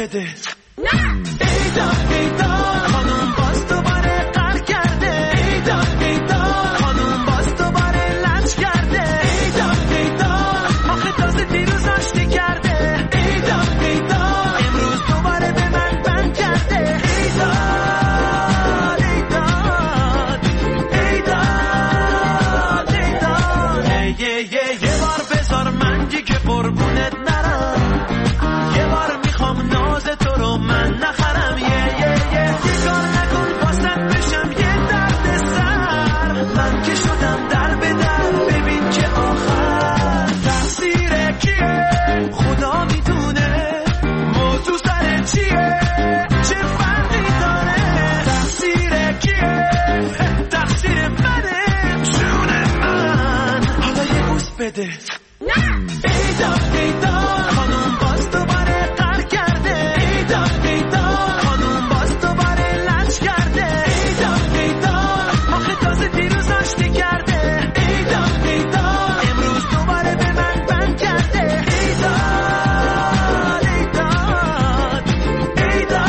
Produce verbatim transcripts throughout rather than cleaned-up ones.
بده. ایدا ایدا خانوم باز دوباره قهر کرده. ایدا ایدا خانوم باز دوباره لج کرده. ایدا ایدا آخه تازه دیروز آشتی کرده. ایدا ایدا امروز دوباره به من بند کرده. ایدا ایدا ایدا ایدا یه یه یه بار بذار من دیگه قربونت نرم. یه بار میخوام ناز تو رو من نخرم. یه یه یه کار نکن واسط بشم یه درد سر. من که شدم در به در ببین که آخر تقصیر کیه خدا میدونه. موضوع سر چیه چه فرقی داره. تقصیر کیه تقصیر منه جون من. حالا یه بوس بده. ایدا ایدا خانوم باز دوباره قهر کرده. ایدا ایدا خانوم باز دوباره لج کرده. ایدا ایدا آخه تازه دیروز آشتی کرده. ایدا ایدا امروز دوباره به من بند کرده. ایدا ایدا ایدا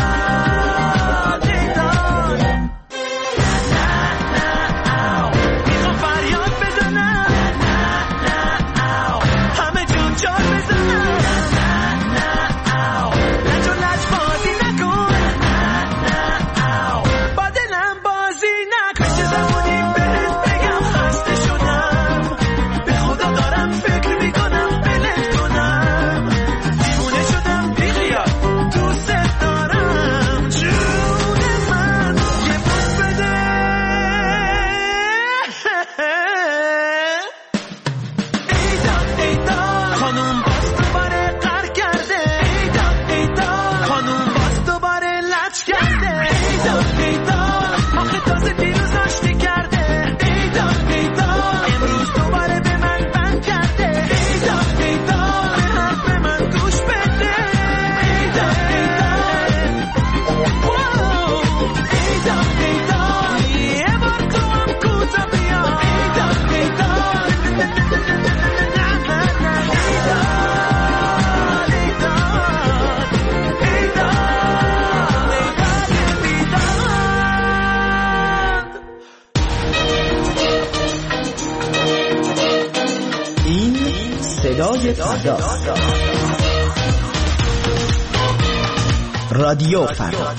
ایدا نه نه او میخوام فریاد بزنم. همه جون جار بزنم. لج و لج بازی نکن. با دلم بازی نکن. چه زمانی بهت بگم خسته شدم. به خدا دارم فکر میکنم بلت کنم. دیوونه شدم بیخیال دوست دارم جون من. یه بوس بده. ایدا ایدا خانوم باز دوباره قهر کرده. ایدا ایدا خانوم باز دوباره لج کرده. ایدا ایدا آخه تازه دیروز آشتی کرده. ایدا ایدا امروز دوباره به من بند کرده. ایدا ایدا به حرف من گوش بده. ایدا ایدا واو. ایدا ایدا یه بار تو هم کوتا بیا. ایدا ایدا این صدای فردا، رادیو فردا.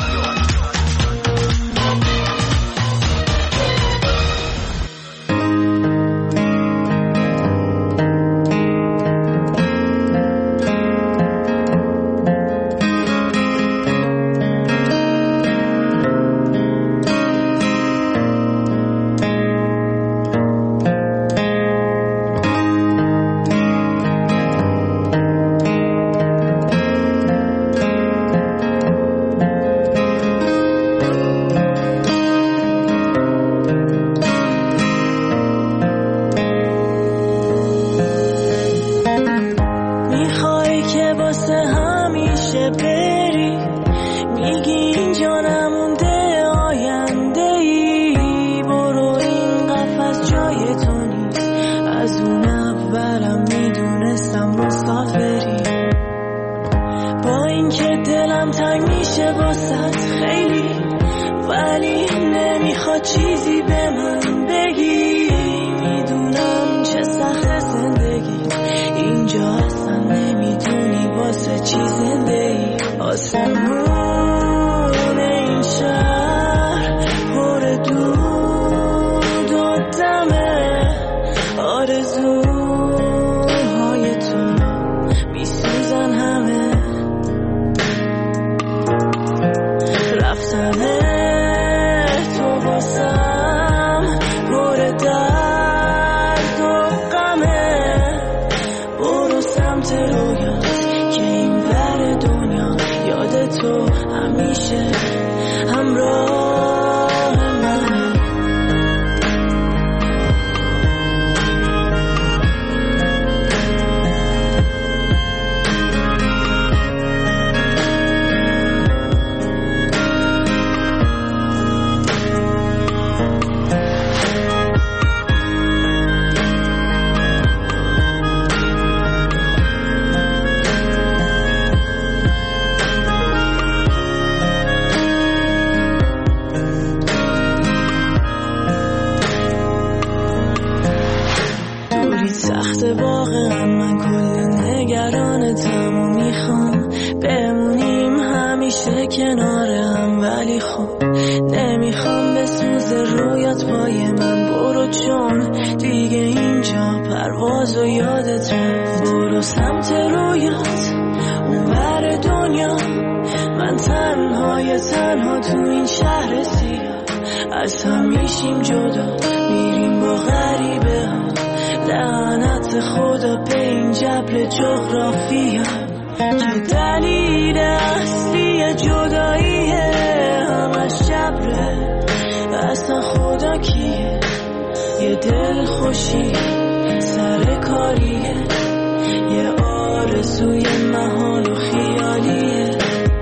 رفته واقعا من کل نگرانتم و میخوام بمونیم همیشه کنار هم، ولی خب نمیخوام بسوز رویات پای من. برو چون دیگه اینجا پرواز و یادت رفت. برو سمت رویات اون ور دنیا، من تنهای تنها تو این شهر سیاه. از هم میشیم جدا میریم با غریبه ها، لعنت خدا به این جبل جغرافیا. که دلیل اصلی جداییه همش جبره، اصلا خدا کیه؟ یه دل خوشی سر کاریه، یه آرزوی محال و خیالیه.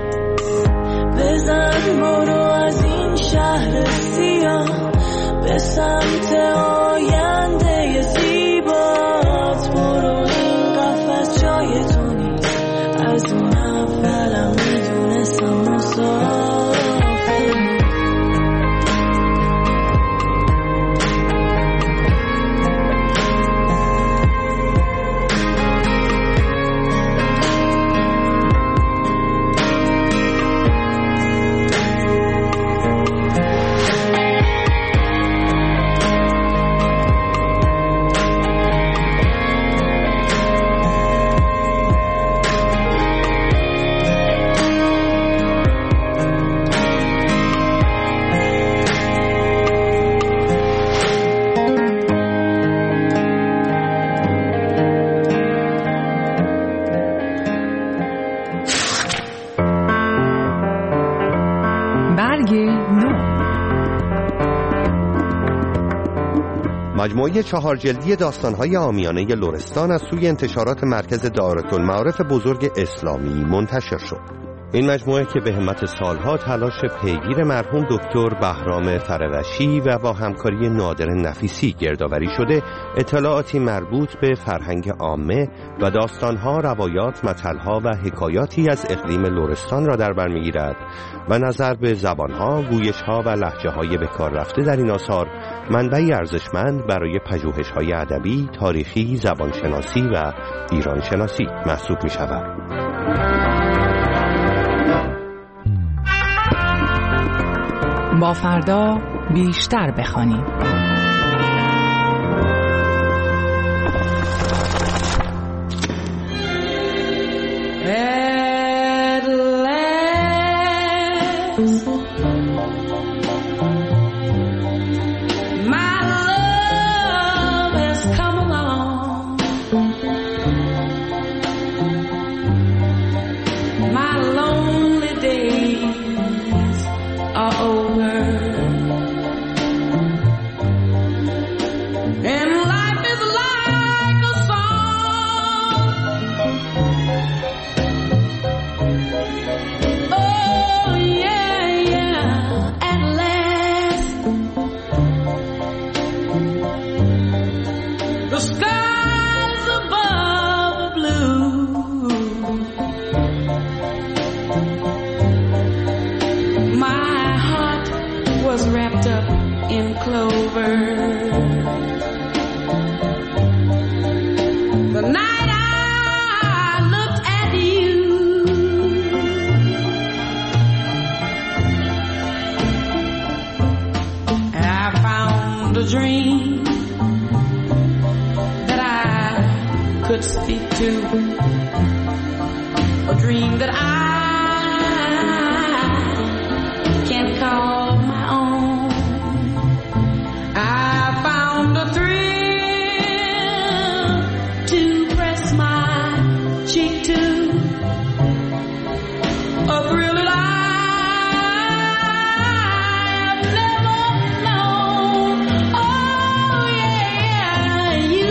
بزن برو از این شهر سیاه به سمت آینده زیبات. برو این قفس جای تو نیست، از اون اولم میدونستم مسافر. مجموعه چهار جلدی داستان‌های عامیانه لرستان از سوی انتشارات مرکز دارالمعارف بزرگ اسلامی منتشر شد. این مجموعه که به همت سالها تلاش پیگیر مرحوم دکتر بهرام فرورشی و با همکاری نادر نفیسی گردآوری شده، اطلاعاتی مربوط به فرهنگ عامه و داستان‌ها، روایات، متل‌ها و حکایاتی از اقلیم لرستان را در بر می‌گیرد و نظر به زبان‌ها، گویش‌ها و لهجه‌های به کار رفته در این آثار منبعی ارزشمند برای پژوهش‌های ادبی، تاریخی، زبانشناسی و ایرانشناسی محسوب می‌شود. با فردا بیشتر بخوانیم.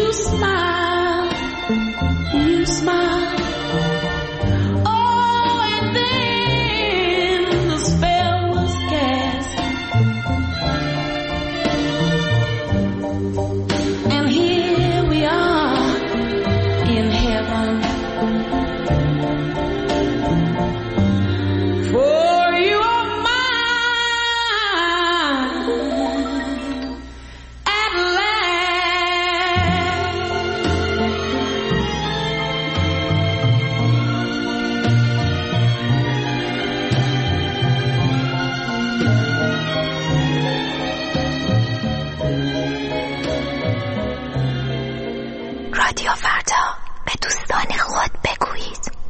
Oh رادیو فردا به دوستان خود بگویید.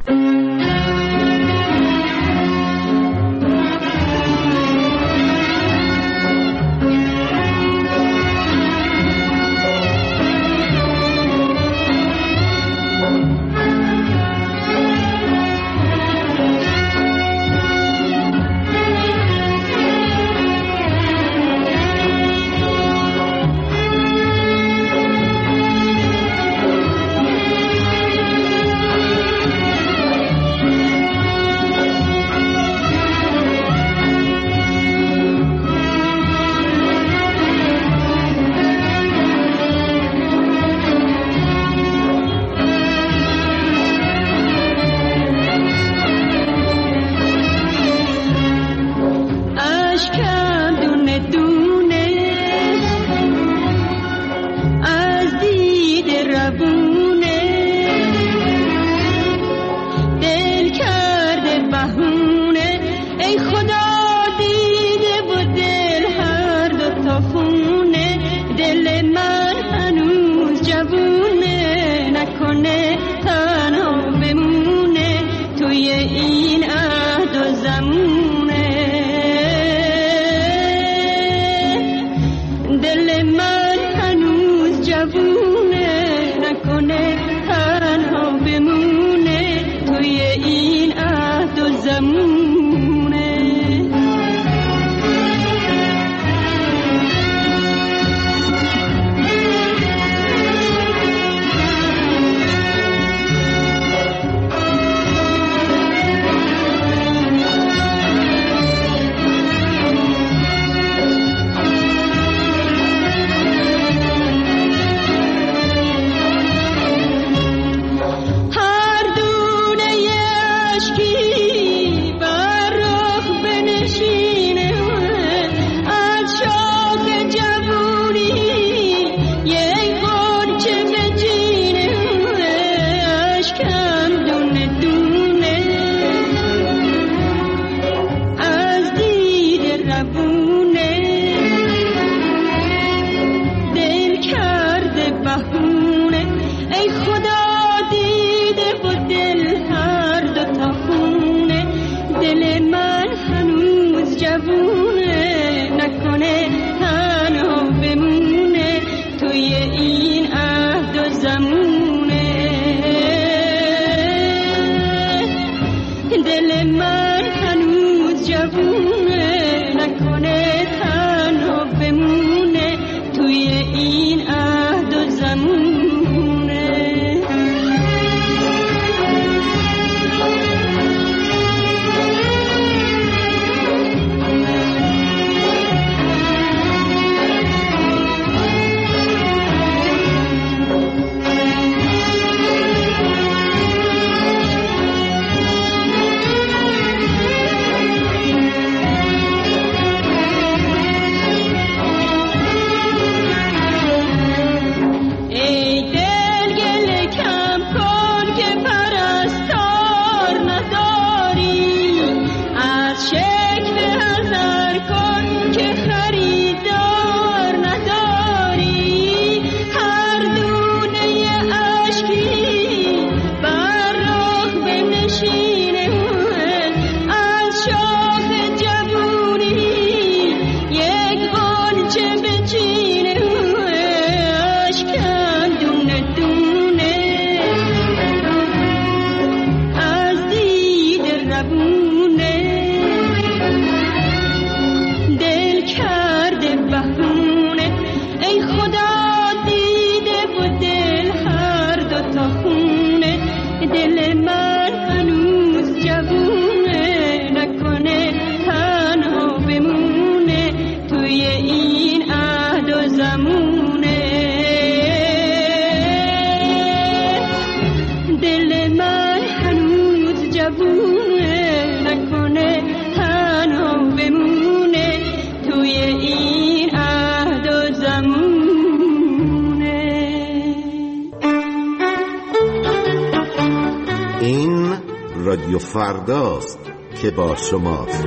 رادیو فرداست که با شماست.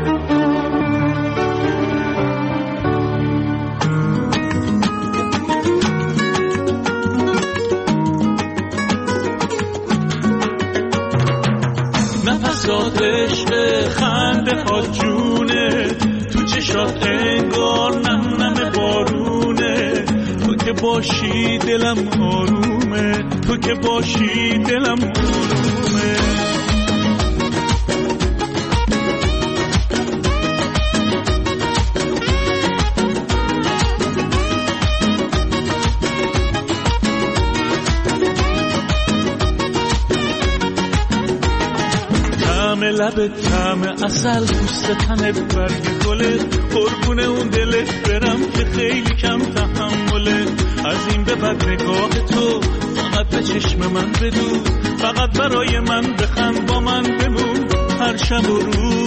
باشی دلم آرومه، تو که باشی دلم آرومه. طعم لبت طعم عسل، پوست تنت برگ گله، قربون اون دلت برم که خیلی کم تحمله. از این به بعد نگاه تو فقط به چشم من بدو، فقط برای من بخند، با من بمون هر شب و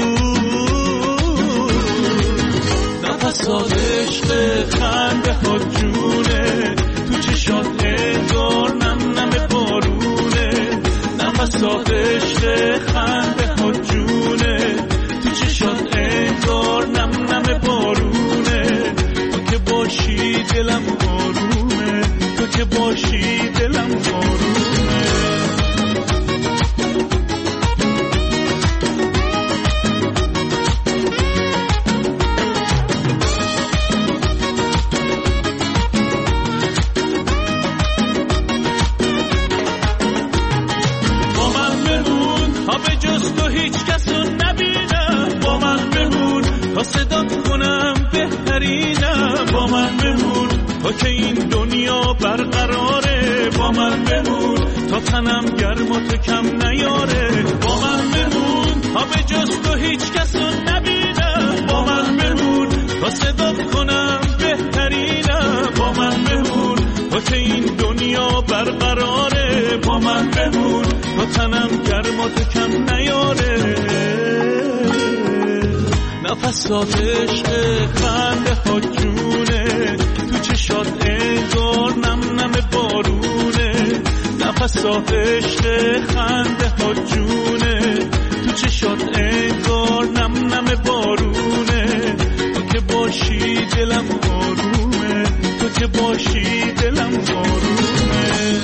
روز. نفسات عشق خنده ها جونه، تو چشات انگار نم نم بارونه. نفسات عشق خنده ها جونه، تو چشات انگار نم نم بارونه. تو که باشی دلم آرومه، تو که باشی دلم آرومه. با من بمون تا به جز تو هیچ کسو نبینم، با من بمون تا صدات کنم بهترینم. با من بمون تا که این دنیا برقراره، با من بمون تا تنم گرم و تو کم نیاره. با من بمون تا به جز تو هیچ کسو نبینم، با من بمون تا صدات کنم بهترینم. با من بمون تا که این دنیا برقراره، با من بمون تا تنم گرم و تو کم نیاره. نفسات عشق خنده ها جونه، تو چشات انگار نم نم بارونه. نفسات عشق خنده ها جونه، تو چشات انگار نم نم بارونه. تو که باشی دلم آرومه، تو که باشی دلم آرومه.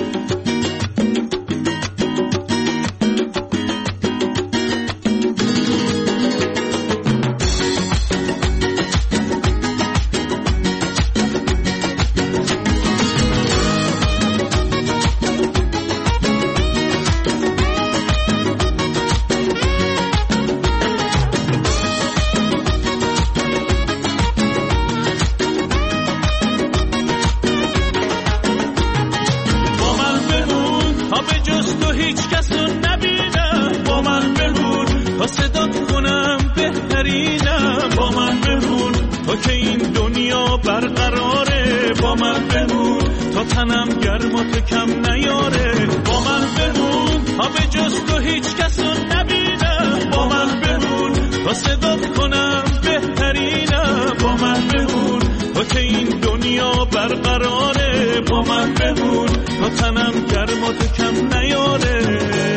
تنم گرم و تو کم نیاره. با من بمون تا به جز تو هیچ کسو نبینم، با من بمون تا صدات کنم بهترینم. با من بمون تا که این دنیا برقراره، با من بمون تا تنم گرم و تو کم نیاره.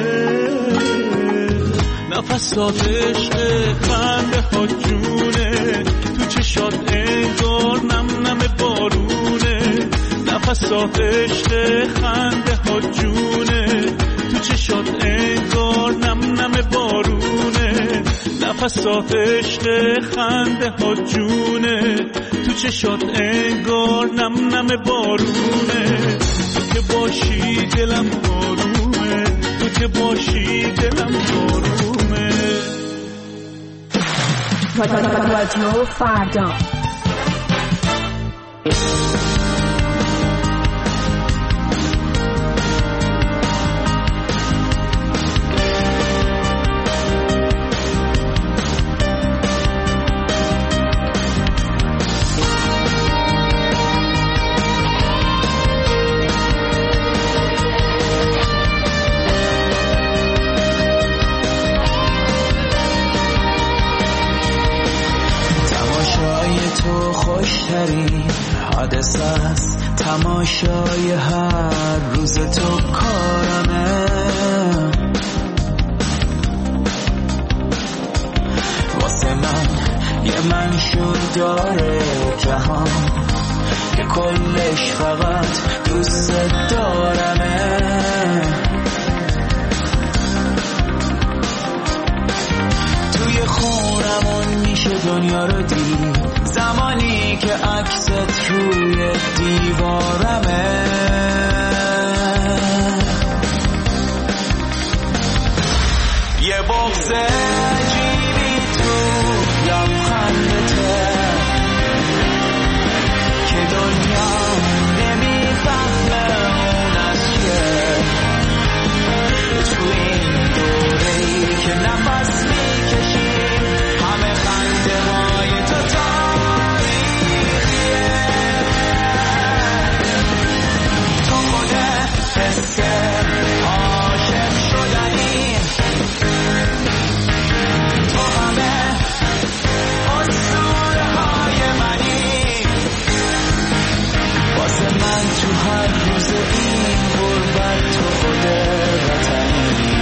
نفسات عشق خنده ها جونه، تو چشات انگار نم نم بارونه. نفسات عشق خنده ها جونه، تو چشات انگار نم نم بارونه. نفسات عشق خنده ها جونه، تو چشات انگار نم نم بارونه. تو که باشی دلم آرومه، تو که باشی دلم آرومه. رادیو فردا حادثه است، تماشای هر روز تو کارمه. واسه من یه منشور داره جهان که کلش فقط دوست دارمه. توی خونمون میشه دنیا رو دید، زمانی که عکست روی دیوارمه. یه بغض عجیبی تو لبخندته که دنیا نمیفهمه اون از چیه. تو این دوره‌ای که نفس میکشیم همه خنده های تو تاریخیه. تو خود حس عاشق شدنی، تو همه اسطوره های منی. واسه من تو هر روز این غربت تو خود وطنی.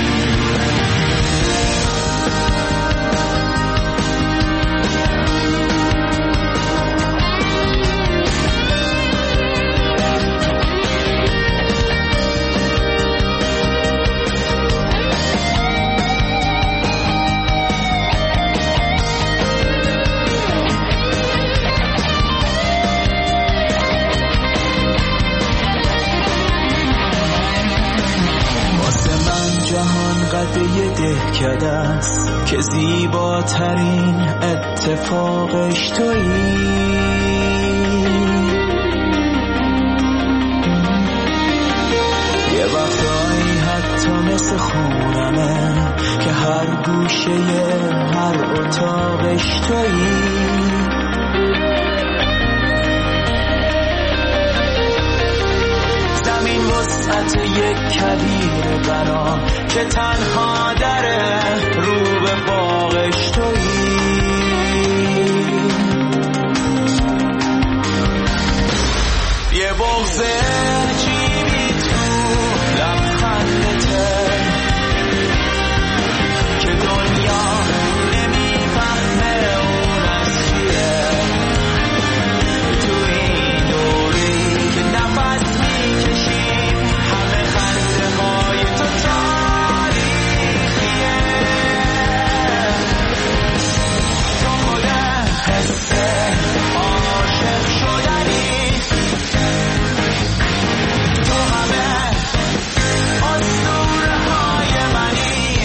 یه دهکده است که زیباترین اتفاقش تویی. یه وقتایی حتی مثل خونمه که هر گوشه هر اتاقش تویی. زمین وسعت یک کویر بنا که تنها دره رو به باغش تویی. یه بغض عجیبی تو لبخندته که دنیا نمیفهمه اون از چیه. تو این دوری که نفس میکشیم همه خنده های تو تاریخیه. تو خود حس عاشق شدنی، تو همه اسطوره های منی.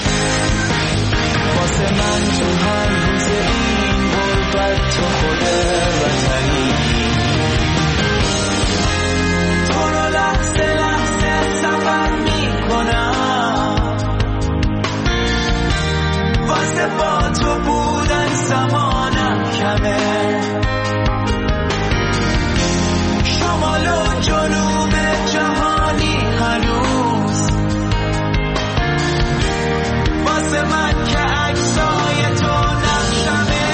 واسه من تو هر روز این غربت تو خود وطنی. تو رو لحظه لحظه سفر میکنم واسه با تو بودن زمانم کمه. شمال و جنوب جهانی هنوز واسه من که عکسای تو نقشمه.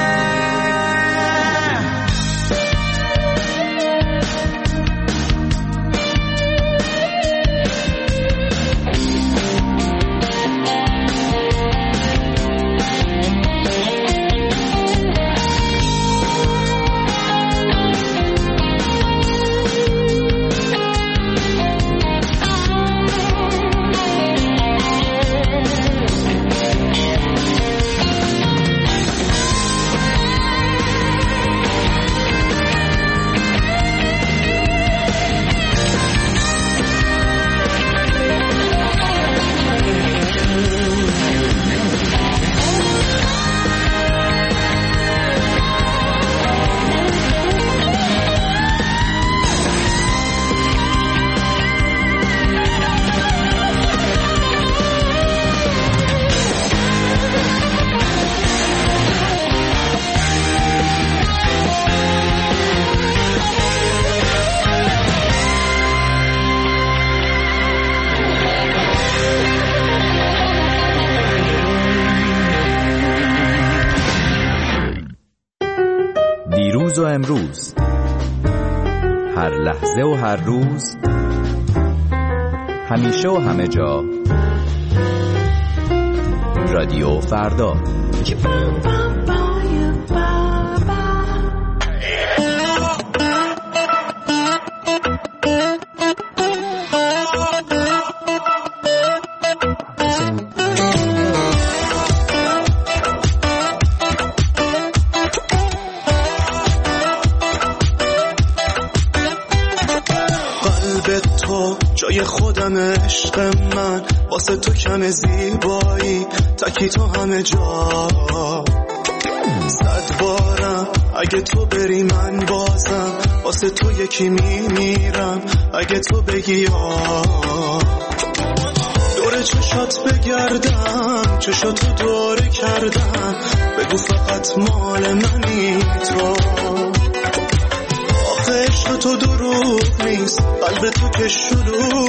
دیروز و امروز، هر لحظه و هر روز، همیشه و همه جا، رادیو فردا. تو جای خودم عشق من، واسه تو کم زیبایی تکی تو همه جا. صد بارم اگه تو بری من بازم واسه تو یکی میمیرم اگه تو بگی یا. دور چشات بگردم چشاتو دوره کردم، بگو فقط مال منی تو. آخه عشق تو دروغ نیست، قلب تو که شلوغ